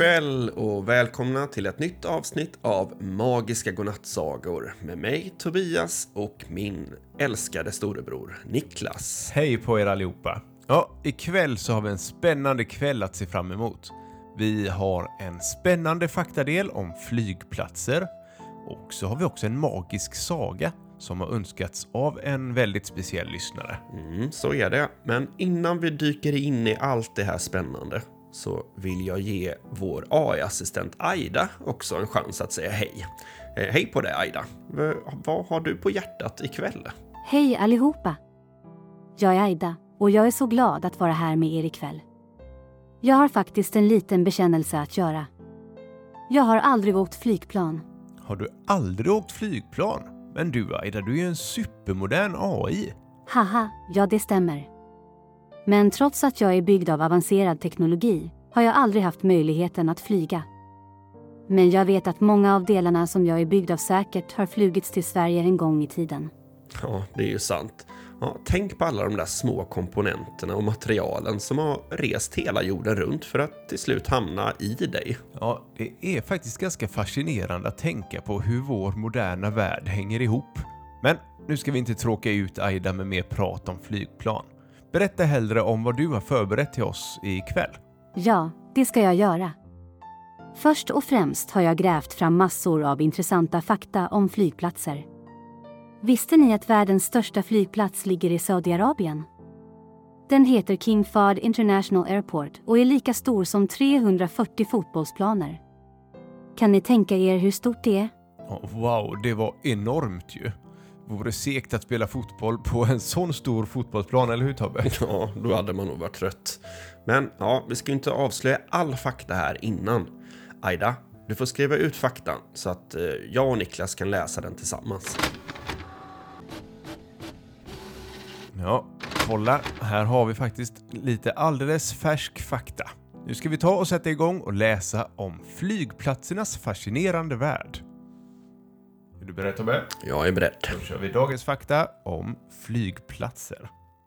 kväll och välkomna till ett nytt avsnitt av Magiska godnattsagor med mig Tobias och min älskade storebror Niklas. Hej på er allihopa. Ja, ikväll så har vi en spännande kväll att se fram emot. Vi har en spännande faktadel om flygplatser och så har vi också en magisk saga som har önskats av en väldigt speciell lyssnare. Så är det, men innan vi dyker in i allt det här spännande så vill jag ge vår AI-assistent Aida också en chans att säga hej. Hej på dig Aida. Vad har du på hjärtat ikväll? Hej allihopa. Jag är Aida och jag är så glad att vara här med er ikväll. Jag har faktiskt en liten bekännelse att göra. Jag har aldrig åkt flygplan. Har du aldrig åkt flygplan? Men du Aida, du är ju en supermodern AI. Haha, ja det stämmer. Men trots att jag är byggd av avancerad teknologi har jag aldrig haft möjligheten att flyga. Men jag vet att många av delarna som jag är byggd av säkert har flugits till Sverige en gång i tiden. Ja, det är ju sant. Ja, tänk på alla de där små komponenterna och materialen som har rest hela jorden runt för att till slut hamna i dig. Ja, det är faktiskt ganska fascinerande att tänka på hur vår moderna värld hänger ihop. Men nu ska vi inte tråka ut Aida med mer prat om flygplan. Berätta hellre om vad du har förberett till oss ikväll. Ja, det ska jag göra. Först och främst har jag grävt fram massor av intressanta fakta om flygplatser. Visste ni att världens största flygplats ligger i Saudiarabien? Den heter King Fahd International Airport och är lika stor som 340 fotbollsplaner. Kan ni tänka er hur stort det är? Wow, det var enormt ju. Vore segt att spela fotboll på en sån stor fotbollsplan, eller hur Tobbe? Ja, då hade man nog varit trött. Men ja, vi ska inte avslöja all fakta här innan. Aida, du får skriva ut faktan så att jag och Niklas kan läsa den tillsammans. Ja, kolla. Här har vi faktiskt lite alldeles färsk fakta. Nu ska vi ta och sätta igång och läsa om flygplatsernas fascinerande värld. Är du beredd Tobbe? Jag är beredd. Då kör vi dagens fakta om flygplatser.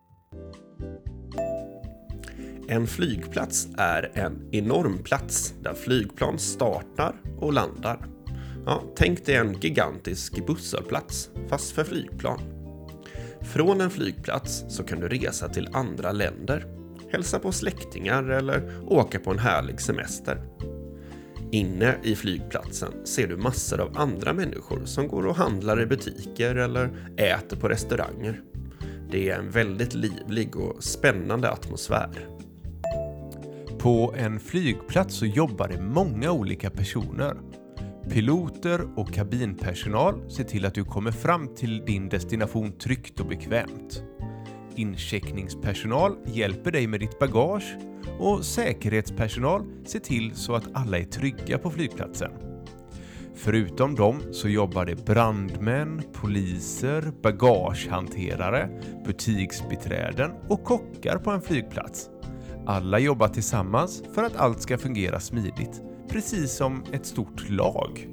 En flygplats är en enorm plats där flygplan startar och landar. Ja, tänk dig en gigantisk busshållplats, fast för flygplan. Från en flygplats så kan du resa till andra länder, hälsa på släktingar eller åka på en härlig semester. Inne i flygplatsen ser du massor av andra människor som går och handlar i butiker eller äter på restauranger. Det är en väldigt livlig och spännande atmosfär. På en flygplats så jobbar det många olika personer. Piloter och kabinpersonal ser till att du kommer fram till din destination tryggt och bekvämt. Incheckningspersonal hjälper dig med ditt bagage och säkerhetspersonal ser till så att alla är trygga på flygplatsen. Förutom dem så jobbar det brandmän, poliser, bagagehanterare, butiksbiträden och kockar på en flygplats. Alla jobbar tillsammans för att allt ska fungera smidigt, precis som ett stort lag.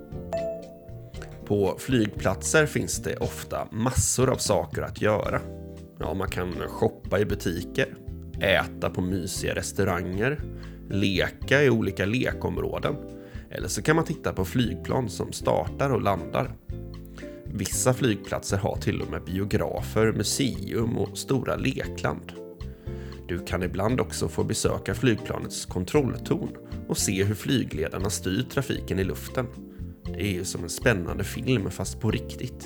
På flygplatser finns det ofta massor av saker att göra. Ja, man kan shoppa i butiker, äta på mysiga restauranger, leka i olika lekområden. Eller så kan man titta på flygplan som startar och landar. Vissa flygplatser har till och med biografer, museum och stora lekland. Du kan ibland också få besöka flygplanets kontrolltorn och se hur flygledarna styr trafiken i luften. Det är ju som en spännande film fast på riktigt.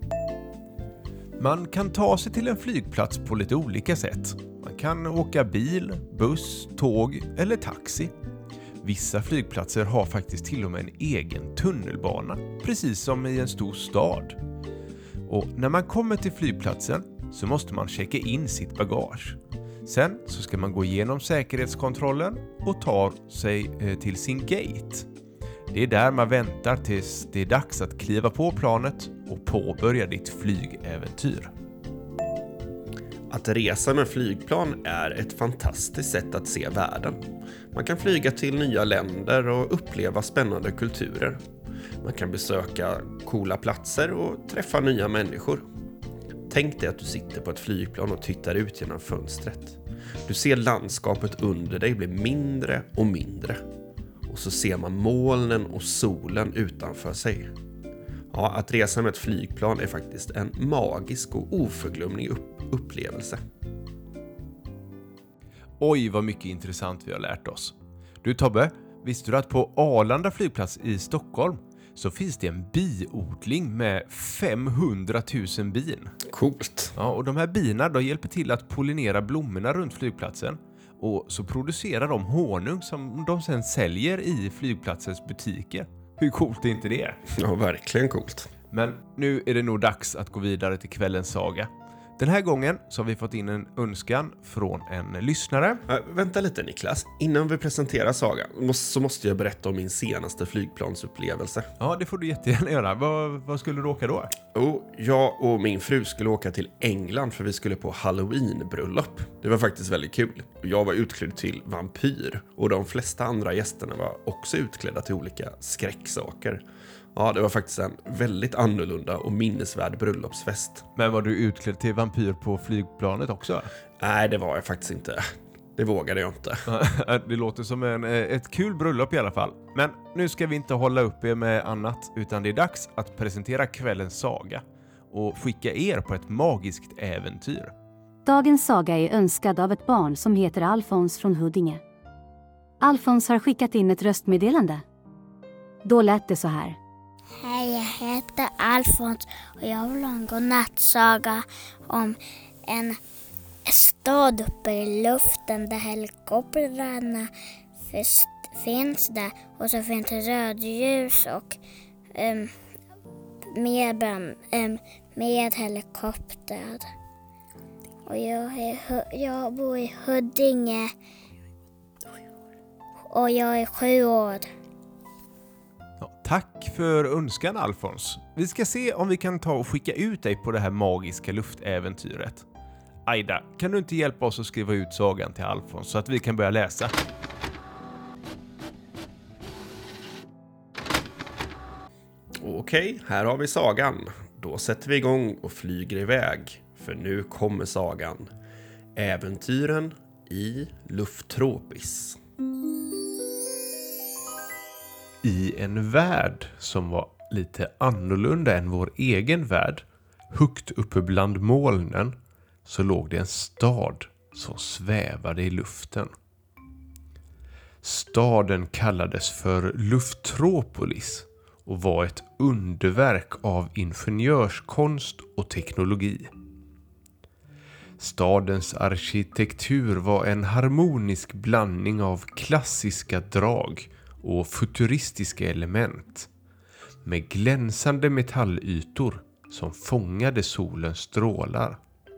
Man kan ta sig till en flygplats på lite olika sätt. Man kan åka bil, buss, tåg eller taxi. Vissa flygplatser har faktiskt till och med en egen tunnelbana, precis som i en stor stad. Och när man kommer till flygplatsen så måste man checka in sitt bagage. Sen så ska man gå igenom säkerhetskontrollen och ta sig till sin gate. Det är där man väntar tills det är dags att kliva på planet och påbörja ditt flygäventyr. Att resa med flygplan är ett fantastiskt sätt att se världen. Man kan flyga till nya länder och uppleva spännande kulturer. Man kan besöka coola platser och träffa nya människor. Tänk dig att du sitter på ett flygplan och tittar ut genom fönstret. Du ser landskapet under dig bli mindre och mindre. och så ser man molnen och solen utanför sig. Ja, att resa med ett flygplan är faktiskt en magisk och oförglömlig upplevelse. Oj, vad mycket intressant vi har lärt oss. Du Tobbe, visste du att på Arlanda flygplats i Stockholm så finns det en biodling med 500 000 bin? Coolt. Ja, och de här bina de hjälper till att pollinera blommorna runt flygplatsen. Och så producerar de honung som de sen säljer i flygplatsens butiker. Hur coolt är inte det? Ja, verkligen coolt. Men nu är det nog dags att gå vidare till kvällens saga. Den här gången så har vi fått in en önskan från en lyssnare. Vänta lite Niklas, innan vi presenterar sagan så måste jag berätta om min senaste flygplansupplevelse. Ja, det får du jättegärna göra. Vad skulle du åka då? Jag och min fru skulle åka till England för vi skulle på Halloween-bröllop. Det var faktiskt väldigt kul. Jag var utklädd till vampyr och de flesta andra gästerna var också utklädda till olika skräcksaker. Ja, det var faktiskt en väldigt annorlunda och minnesvärd bröllopsfest. Men var du utklädd till vampyr på flygplanet också? Nej, det var jag faktiskt inte. Det vågade jag inte. Det låter som ett kul bröllop i alla fall. Men nu ska vi inte hålla upp er med annat, utan det är dags att presentera kvällens saga och skicka er på ett magiskt äventyr. Dagens saga är önskad av ett barn som heter Alfons från Huddinge. Alfons har skickat in ett röstmeddelande. Då lät det så här. Hej, jag heter Alfons och jag vill ha en godnattsaga om en stad uppe i luften där helikoptrarna finns där. Och så finns det rödljus och med helikopter. Och jag bor i Huddinge och jag är 7 år. Tack för önskan Alfons. Vi ska se om vi kan ta och skicka ut dig på det här magiska luftäventyret. Aida, kan du inte hjälpa oss att skriva ut sagan till Alfons så att vi kan börja läsa? Okej, här har vi sagan. Då sätter vi igång och flyger iväg. För nu kommer sagan. Äventyren i Lufttropis. I en värld som var lite annorlunda än vår egen värld, högt uppe bland molnen, så låg det en stad som svävade i luften. Staden kallades för Luftropolis och var ett underverk av ingenjörskonst och teknologi. Stadens arkitektur var en harmonisk blandning av klassiska drag och futuristiska element med glänsande metallytor som fångade solens strålar.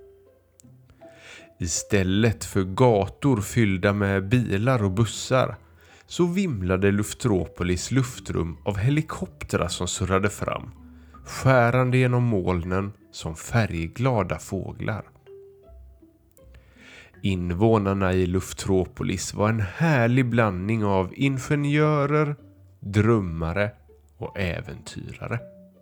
Istället för gator fyllda med bilar och bussar så vimlade Luftropolis luftrum av helikoptrar som surrade fram, skärande genom molnen som färgglada fåglar. Invånarna i Luftropolis var en härlig blandning av ingenjörer, drömmare och äventyrare.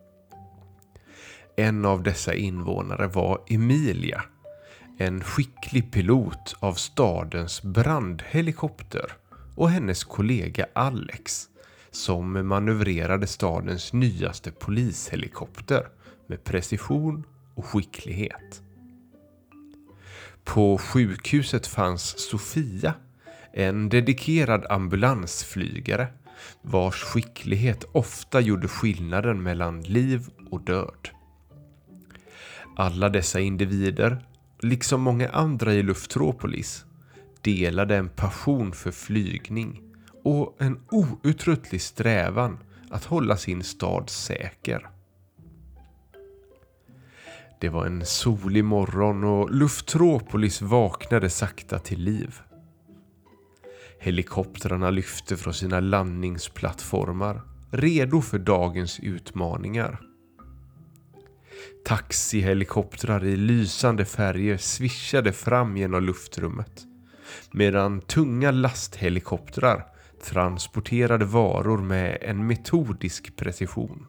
En av dessa invånare var Emilia, en skicklig pilot av stadens brandhelikopter, och hennes kollega Alex, som manövrerade stadens nyaste polishelikopter med precision och skicklighet. På sjukhuset fanns Sofia, en dedikerad ambulansflygare vars skicklighet ofta gjorde skillnaden mellan liv och död. Alla dessa individer, liksom många andra i Luftropolis, delade en passion för flygning och en outtröttlig strävan att hålla sin stad säker. Det var en solig morgon och Luftropolis vaknade sakta till liv. Helikoptrarna lyfte från sina landningsplattformar, redo för dagens utmaningar. Taxihelikoptrar i lysande färger svischade fram genom luftrummet, medan tunga lasthelikoptrar transporterade varor med en metodisk precision.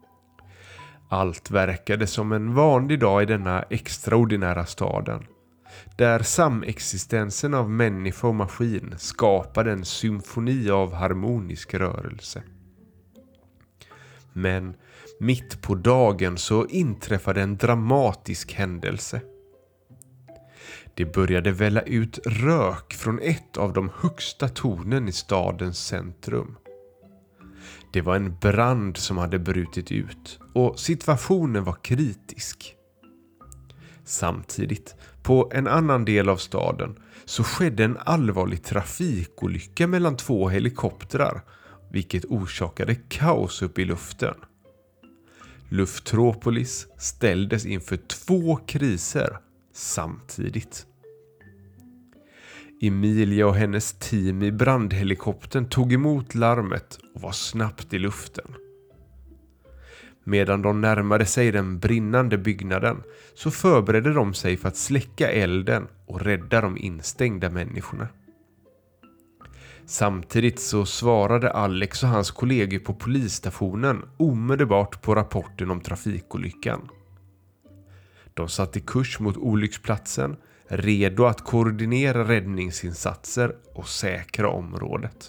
Allt verkade som en vanlig dag i denna extraordinära staden, där samexistensen av människa och maskin skapade en symfoni av harmonisk rörelse. Men mitt på dagen så inträffade en dramatisk händelse. Det började välla ut rök från ett av de högsta tornen i stadens centrum. Det var en brand som hade brutit ut och situationen var kritisk. Samtidigt, på en annan del av staden, så skedde en allvarlig trafikolycka mellan 2 helikoptrar, vilket orsakade kaos upp i luften. Luftropolis ställdes inför 2 kriser samtidigt. Emilia och hennes team i brandhelikoptern tog emot larmet och var snabbt i luften. Medan de närmade sig den brinnande byggnaden så förberedde de sig för att släcka elden och rädda de instängda människorna. Samtidigt så svarade Alex och hans kollegor på polisstationen omedelbart på rapporten om trafikolyckan. De satte kurs mot olycksplatsen, redo att koordinera räddningsinsatser och säkra området.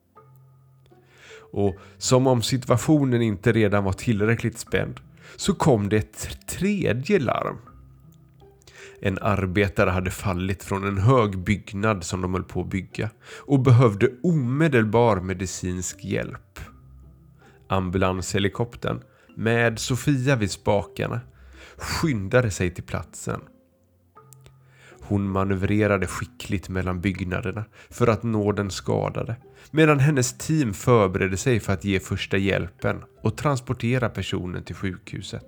Och som om situationen inte redan var tillräckligt spänd så kom det ett tredje larm. En arbetare hade fallit från en hög byggnad som de höll på att bygga och behövde omedelbar medicinsk hjälp. Ambulanshelikoptern med Sofia vid spakarna skyndade sig till platsen. Hon manövrerade skickligt mellan byggnaderna för att nå den skadade, medan hennes team förberedde sig för att ge första hjälpen och transportera personen till sjukhuset.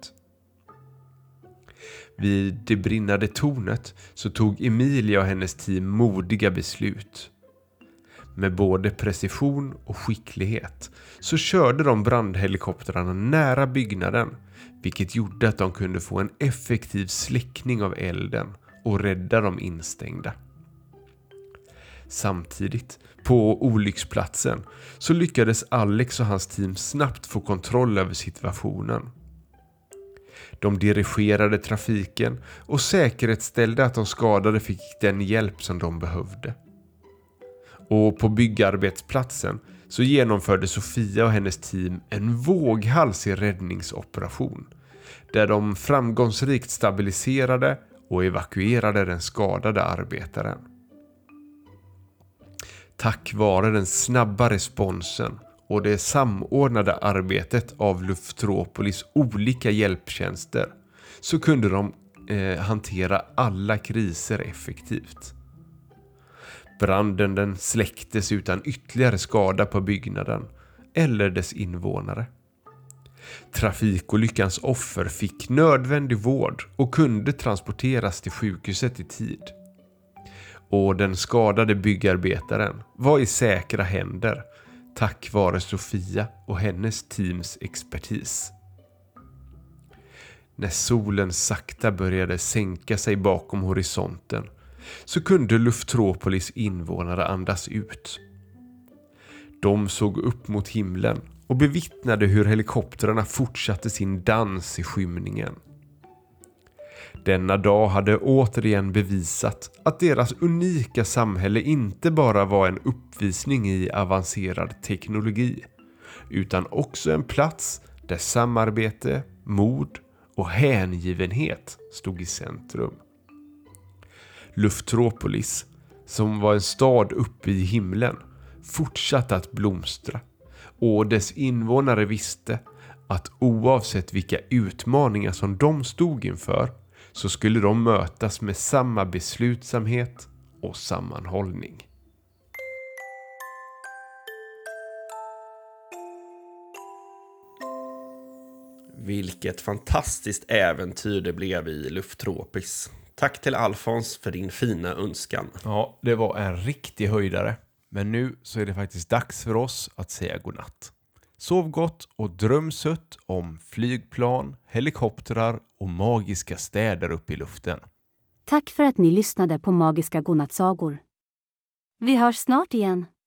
Vid det brinnande tornet så tog Emilia och hennes team modiga beslut. Med både precision och skicklighet så körde de brandhelikoptrarna nära byggnaden, vilket gjorde att de kunde få en effektiv släckning av elden och rädda de instängda. Samtidigt, på olycksplatsen, så lyckades Alex och hans team snabbt få kontroll över situationen. De dirigerade trafiken och säkerhetsställde att de skadade fick den hjälp som de behövde. Och på byggarbetsplatsen så genomförde Sofia och hennes team en våghalsig räddningsoperation, där de framgångsrikt stabiliserade och evakuerade den skadade arbetaren. Tack vare den snabba responsen och det samordnade arbetet av Luftropolis olika hjälptjänster så kunde de hantera alla kriser effektivt. Branden den släcktes utan ytterligare skada på byggnaden eller dess invånare. Trafikolyckans offer fick nödvändig vård och kunde transporteras till sjukhuset i tid. Och den skadade byggarbetaren var i säkra händer tack vare Sofia och hennes teams expertis. När solen sakta började sänka sig bakom horisonten så kunde Luftropolis invånare andas ut. De såg upp mot himlen och bevittnade hur helikoptrarna fortsatte sin dans i skymningen. Denna dag hade återigen bevisat att deras unika samhälle inte bara var en uppvisning i avancerad teknologi, utan också en plats där samarbete, mod och hängivenhet stod i centrum. Luftropolis, som var en stad uppe i himlen, fortsatte att blomstra, och dess invånare visste att oavsett vilka utmaningar som de stod inför så skulle de mötas med samma beslutsamhet och sammanhållning. Vilket fantastiskt äventyr det blev i Luftropis. Tack till Alfons för din fina önskan. Ja, det var en riktig höjdare. Men nu så är det faktiskt dags för oss att säga godnatt. Sov gott och dröm sött om flygplan, helikoptrar och magiska städer uppe i luften. Tack för att ni lyssnade på Magiska godnattsagor. Vi hörs snart igen.